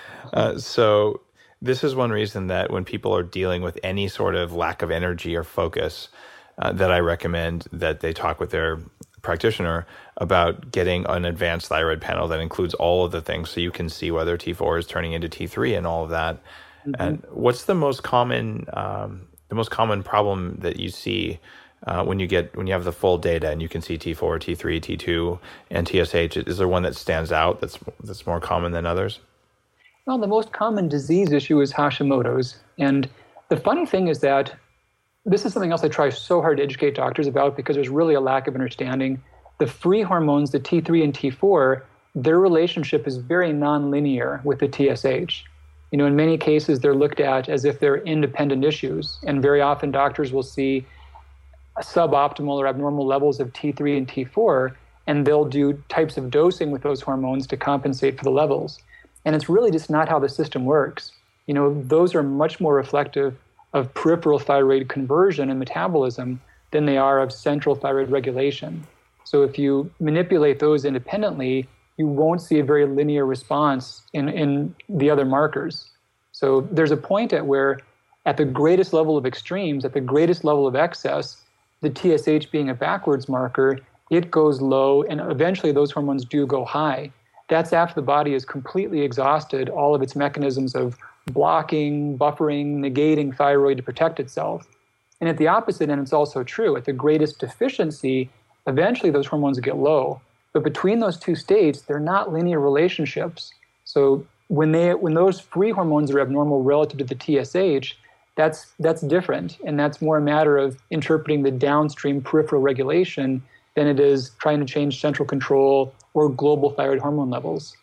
So this is one reason that when people are dealing with any sort of lack of energy or focus, that I recommend that they talk with their practitioner about getting an advanced thyroid panel that includes all of the things so you can see whether T4 is turning into T3 and all of that. Mm-hmm. And what's the most common problem that you see when you have the full data and you can see T4, T3, T2, and TSH? Is there one that stands out that's more common than others? Well, the most common disease issue is Hashimoto's. And the funny thing is that this is something else I try so hard to educate doctors about because there's really a lack of understanding. The free hormones, the T3 and T4, their relationship is very nonlinear with the TSH. In many cases, they're looked at as if they're independent issues. And very often doctors will see suboptimal or abnormal levels of T3 and T4, and they'll do types of dosing with those hormones to compensate for the levels. And it's really just not how the system works. Those are much more reflective of peripheral thyroid conversion and metabolism than they are of central thyroid regulation. So if you manipulate those independently, you won't see a very linear response in the other markers. So there's a point at where, at the greatest level of extremes, at the greatest level of excess, the TSH being a backwards marker, it goes low, and eventually those hormones do go high. That's after the body has completely exhausted all of its mechanisms of blocking, buffering, negating thyroid to protect itself. And at the opposite end, it's also true. At the greatest deficiency, eventually those hormones get low. But between those two states, they're not linear relationships. So when those free hormones are abnormal relative to the TSH, that's different. And that's more a matter of interpreting the downstream peripheral regulation than it is trying to change central control or global thyroid hormone levels.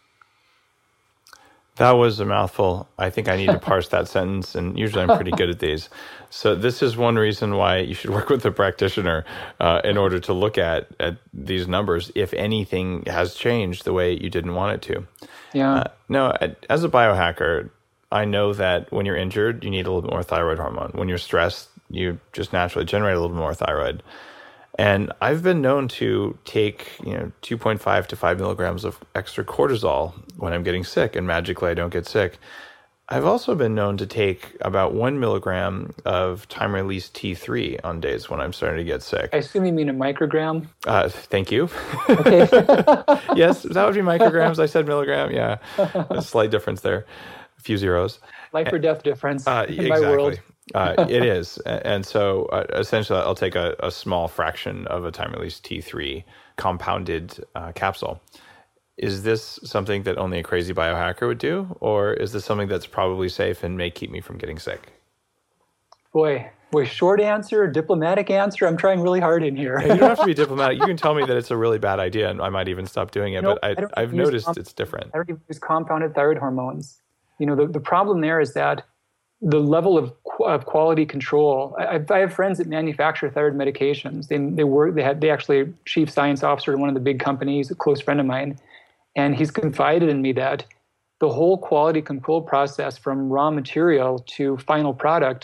That was a mouthful. I think I need to parse that sentence, and usually I'm pretty good at these. So this is one reason why you should work with a practitioner in order to look at these numbers if anything has changed the way you didn't want it to. Yeah. No, as a biohacker, I know that when you're injured, you need a little bit more thyroid hormone. When you're stressed, you just naturally generate a little bit more thyroid. And I've been known to take, 2.5 to 5 milligrams of extra cortisol when I'm getting sick, and magically I don't get sick. I've also been known to take about 1 milligram of time-release T3 on days when I'm starting to get sick. I assume you mean a microgram? Thank you. Okay. Yes, that would be micrograms. I said milligram. Yeah, a slight difference there. A few zeros. Life or death difference in exactly. my world. It is. And so essentially I'll take a small fraction of a time-release T3 compounded capsule. Is this something that only a crazy biohacker would do? Or is this something that's probably safe and may keep me from getting sick? Boy, Boy, short answer, diplomatic answer. I'm trying really hard in here. You don't have to be diplomatic. You can tell me that it's a really bad idea, and I might even stop doing it. Nope, but I've noticed it's different. I don't even use compounded thyroid hormones. The problem there is that the level of quality control. I have friends that manufacture thyroid medications. They actually chief science officer at one of the big companies, a close friend of mine, and he's confided in me that the whole quality control process from raw material to final product,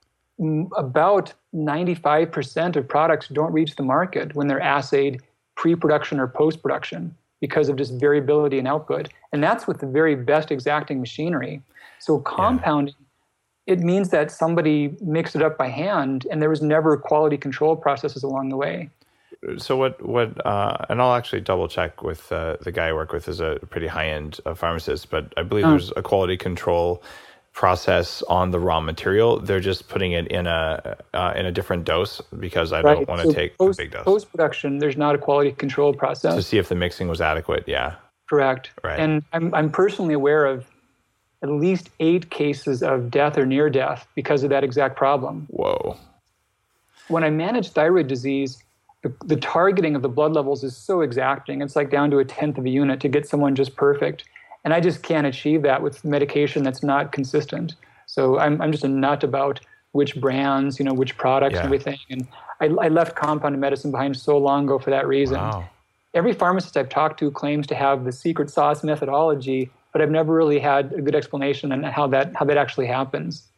about 95% of products don't reach the market when they're assayed pre-production or post-production because of just variability in output. And that's with the very best exacting machinery. So compounding, it means that somebody mixed it up by hand and there was never quality control processes along the way. So and I'll actually double check with the guy I work with is a pretty high-end pharmacist, but I believe there's a quality control process on the raw material. They're just putting it in a different dose because I don't want to take a big dose. Post-production, there's not a quality control process. To see if the mixing was adequate, yeah. Correct. Right. And I'm personally aware of at least 8 cases of death or near death because of that exact problem. Whoa. When I manage thyroid disease, the targeting of the blood levels is so exacting. It's like down to 1/10 of a unit to get someone just perfect. And I just can't achieve that with medication that's not consistent. So I'm just a nut about which brands, which products and everything. And I left compounded medicine behind so long ago for that reason. Wow. Every pharmacist I've talked to claims to have the secret sauce methodology, but I've never really had a good explanation on how that actually happens.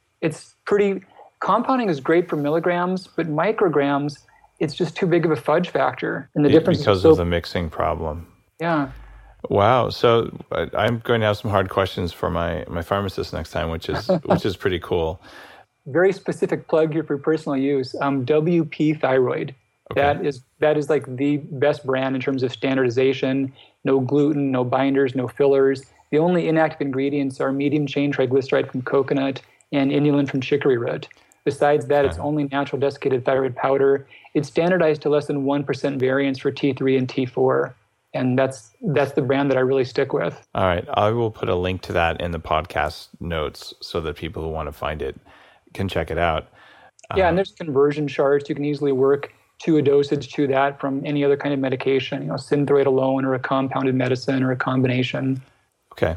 Compounding is great for milligrams, but micrograms, it's just too big of a fudge factor. And the difference because of the mixing problem. Yeah. Wow. So I'm going to have some hard questions for my pharmacist next time, which is pretty cool. Very specific plug here for personal use. WP Thyroid. Okay. That is like the best brand in terms of standardization. No gluten, no binders, no fillers. The only inactive ingredients are medium chain triglyceride from coconut and inulin from chicory root. Besides that, it's only natural desiccated thyroid powder. It's standardized to less than 1% variance for T3 and T4. And that's the brand that I really stick with. All right. I will put a link to that in the podcast notes so that people who want to find it can check it out. Yeah, and there's conversion charts. You can easily work to a dosage to that from any other kind of medication, Synthroid alone or a compounded medicine or a combination. Okay.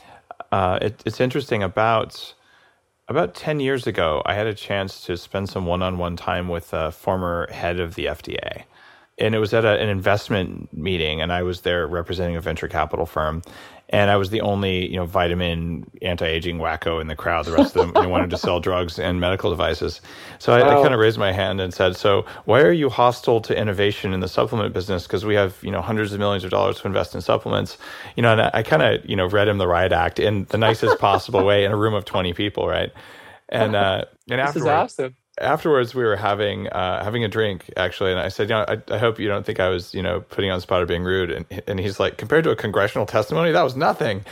It's interesting. About 10 years ago, I had a chance to spend some one-on-one time with a former head of the FDA. And it was at an investment meeting, and I was there representing a venture capital firm. And I was the only, vitamin anti-aging wacko in the crowd. The rest of them wanted to sell drugs and medical devices. So I kind of raised my hand and said, so why are you hostile to innovation in the supplement business? Because we have, hundreds of millions of dollars to invest in supplements. And I kind of, read him the riot act in the nicest possible way in a room of 20 people, right? And this is awesome. Afterwards, we were having a drink, actually, and I said, I hope you don't think I was, putting on the spot or being rude. And he's like, compared to a congressional testimony, that was nothing.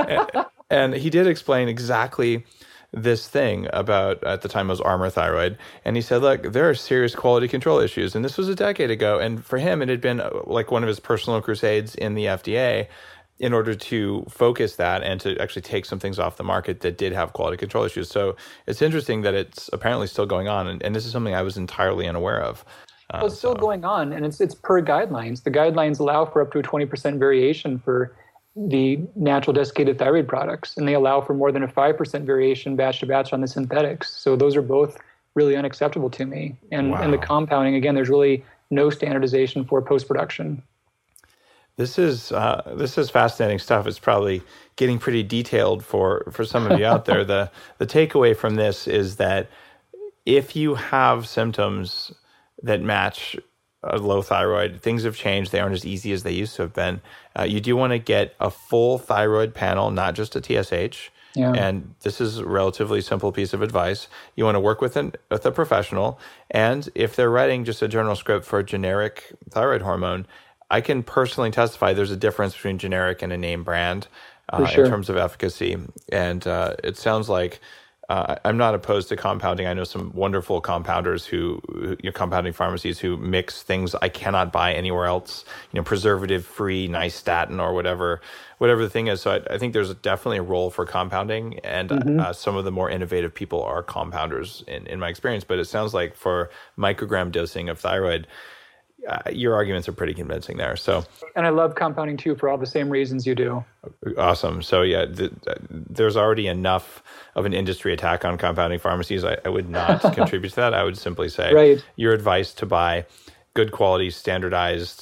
and he did explain exactly this thing about, at the time it was Armour Thyroid. And he said, look, there are serious quality control issues. And this was a decade ago. And for him, it had been like one of his personal crusades in the FDA in order to focus that and to actually take some things off the market that did have quality control issues. So it's interesting that it's apparently still going on. And this is something I was entirely unaware of. Well, it's still going on, and it's per guidelines. The guidelines allow for up to a 20% variation for the natural desiccated thyroid products, and they allow for more than a 5% variation batch to batch on the synthetics. So those are both really unacceptable to me. And the compounding, again, there's really no standardization for post-production. This is fascinating stuff. It's probably getting pretty detailed for some of you out there. The takeaway from this is that if you have symptoms that match a low thyroid, things have changed. They aren't as easy as they used to have been. You do want to get a full thyroid panel, not just a TSH. Yeah. And this is a relatively simple piece of advice. You want to work with a professional. And if they're writing just a general script for a generic thyroid hormone, I can personally testify there's a difference between generic and a name brand in terms of efficacy. And it sounds like I'm not opposed to compounding. I know some wonderful compounders compounding pharmacies who mix things I cannot buy anywhere else, preservative-free, nystatin or whatever the thing is. So I think there's definitely a role for compounding, and some of the more innovative people are compounders in my experience. But it sounds like for microgram dosing of thyroid, your arguments are pretty convincing there. So, and I love compounding too for all the same reasons you do. Awesome. So yeah, there's already enough of an industry attack on compounding pharmacies. I would not contribute to that. I would simply say your advice to buy good quality, standardized,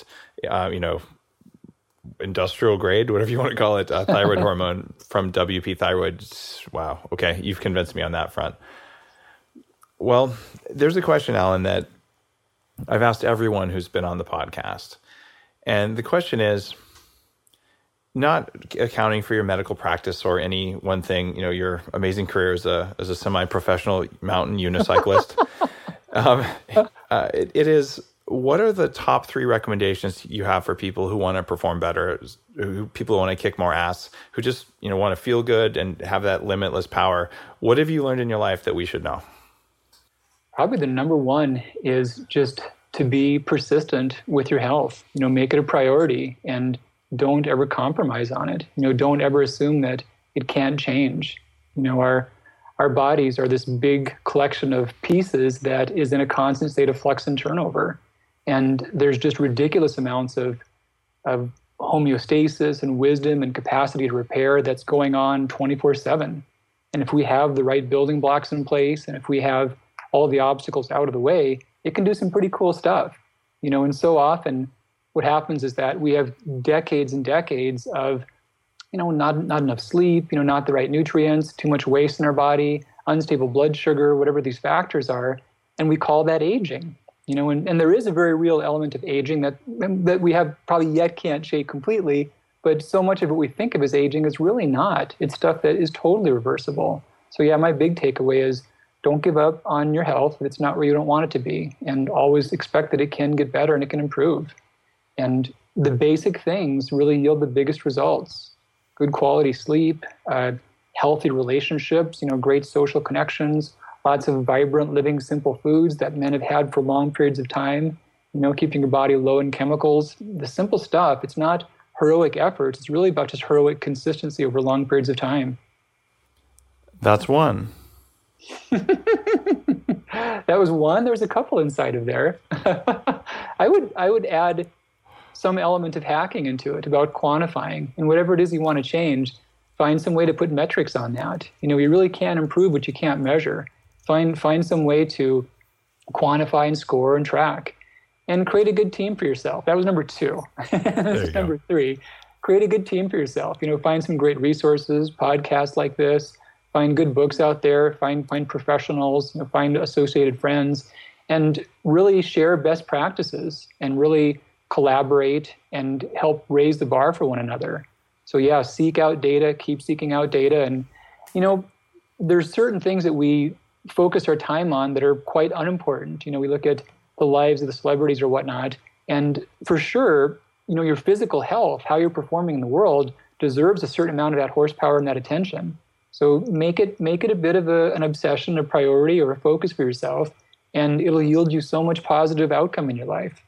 industrial grade, whatever you want to call it, thyroid hormone from WP Thyroid. Wow. Okay. You've convinced me on that front. Well, there's a question, Alan, that I've asked everyone who's been on the podcast. And the question is, not accounting for your medical practice or any one thing, your amazing career as a semi-professional mountain unicyclist. It is, what are the top 3 recommendations you have for people who want to perform better, people who want to kick more ass, who just want to feel good and have that limitless power? What have you learned in your life that we should know? Probably the number one is just to be persistent with your health. Make it a priority and don't ever compromise on it. Don't ever assume that it can't change. Our bodies are this big collection of pieces that is in a constant state of flux and turnover. And there's just ridiculous amounts of homeostasis and wisdom and capacity to repair that's going on 24/7. And if we have the right building blocks in place, and if we have all the obstacles out of the way, it can do some pretty cool stuff. And so often what happens is that we have decades and decades of, not enough sleep, not the right nutrients, too much waste in our body, unstable blood sugar, whatever these factors are, and we call that aging. And there is a very real element of aging that we have probably yet can't shake completely, but so much of what we think of as aging is really not. It's stuff that is totally reversible. So yeah, my big takeaway is don't give up on your health if it's not where you don't want it to be, and always expect that it can get better and it can improve. And the basic things really yield the biggest results. Good quality sleep, healthy relationships, great social connections, lots of vibrant, living, simple foods that men have had for long periods of time, keeping your body low in chemicals. The simple stuff, it's not heroic efforts. It's really about just heroic consistency over long periods of time. That's one. That was one. There was a couple inside of there. I would add some element of hacking into it, about quantifying. And whatever it is you want to change, find some way to put metrics on that. You really can't improve what you can't measure. Find some way to quantify and score and track. And create a good team for yourself. That was number 2. This is number 3. Create a good team for yourself. Find some great resources, podcasts like this. Find good books out there. Find professionals. Find associated friends, and really share best practices and really collaborate and help raise the bar for one another. So yeah, seek out data. Keep seeking out data, and there's certain things that we focus our time on that are quite unimportant. We look at the lives of the celebrities or whatnot, and for sure, your physical health, how you're performing in the world, deserves a certain amount of that horsepower and that attention. So make it a bit of an obsession, a priority, or a focus for yourself, and it'll yield you so much positive outcome in your life.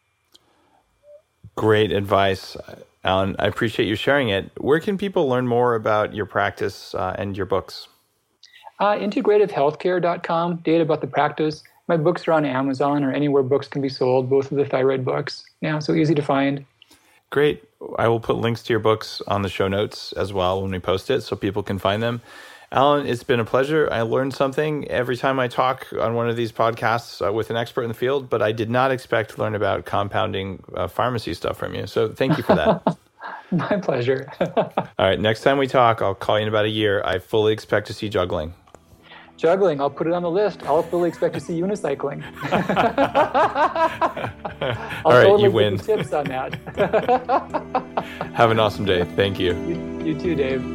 Great advice, Alan. I appreciate you sharing it. Where can people learn more about your practice and your books? Integrativehealthcare.com, data about the practice. My books are on Amazon or anywhere books can be sold, both of the thyroid books. Yeah, so easy to find. Great. I will put links to your books on the show notes as well when we post it so people can find them. Alan, it's been a pleasure. I learned something every time I talk on one of these podcasts with an expert in the field, but I did not expect to learn about compounding pharmacy stuff from you. So thank you for that. My pleasure. All right. Next time we talk, I'll call you in about a year. I fully expect to see juggling. Juggling, I'll put it on the list. I'll fully expect to see unicycling. All right, totally you win. Give you tips on that. Have an awesome day. Thank you. You too, Dave.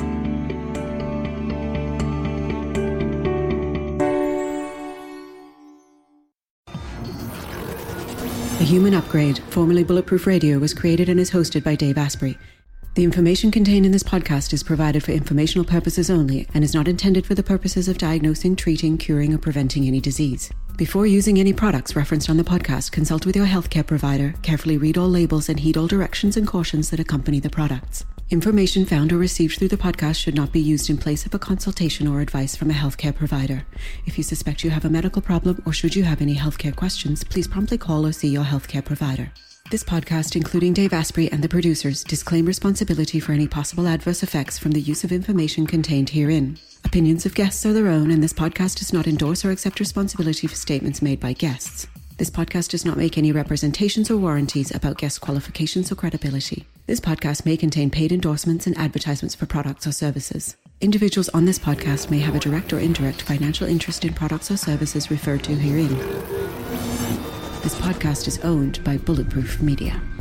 The Human Upgrade, formerly Bulletproof Radio, was created and is hosted by Dave Asprey. The information contained in this podcast is provided for informational purposes only and is not intended for the purposes of diagnosing, treating, curing, or preventing any disease. Before using any products referenced on the podcast, consult with your healthcare provider, carefully read all labels, and heed all directions and cautions that accompany the products. Information found or received through the podcast should not be used in place of a consultation or advice from a healthcare provider. If you suspect you have a medical problem or should you have any healthcare questions, please promptly call or see your healthcare provider. This podcast, including Dave Asprey and the producers, disclaim responsibility for any possible adverse effects from the use of information contained herein. Opinions of guests are their own, and this podcast does not endorse or accept responsibility for statements made by guests. This podcast does not make any representations or warranties about guest qualifications or credibility. This podcast may contain paid endorsements and advertisements for products or services. Individuals on this podcast may have a direct or indirect financial interest in products or services referred to herein. This podcast is owned by Bulletproof Media.